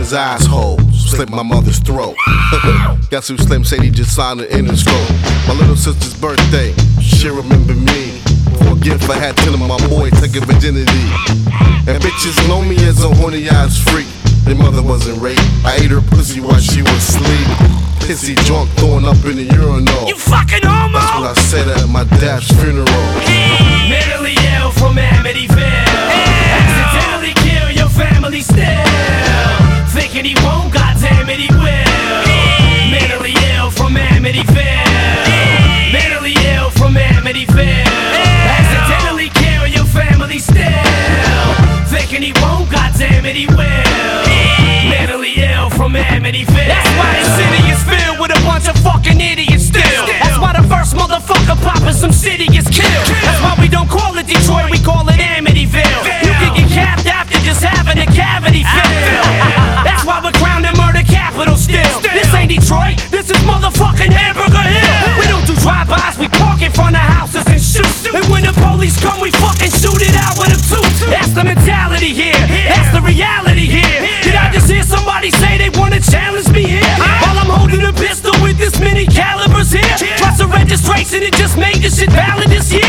his asshole, slit my mother's throat. Guess who Slim said he just signed an Interscope. My little sister's birthday, she remembered me. For a gift I had telling my boy take her virginity. And bitches know me as a horny ass freak. Their mother wasn't raped, I ate her pussy while she was asleep. Pissy drunk, throwing up in the urinal. You fucking homo! That's what I said at my dad's funeral. Mentally ill from Amityville. Accidentally kill your family still. Thinking he won't, goddamn it he will. Mentally ill from Amityville. Mentally ill from Amityville. Accidentally kill your family still. Thinking he won't, goddamn it he will. Mentally ill from Amityville. That's why the city is filled with a bunch of fucking idiots still. That's why the first motherfucker poppin' some city is killed. That's why we don't call it Detroit, we call it Amityville. You can get capped after just having a cavity filled. That's why we're crowned the murder capital still. This ain't Detroit, this is motherfucking Hamburger Hill. We don't do drive-bys, we park in front of houses and shoot. And when the police come, we fucking shoot it out with a tooth. That's the mentality here, that's the reality here. Did I just hear somebody say they wanna challenge me here? While I'm holding a pistol with this many calibers here. Plus a registration, it just made this shit valid this year.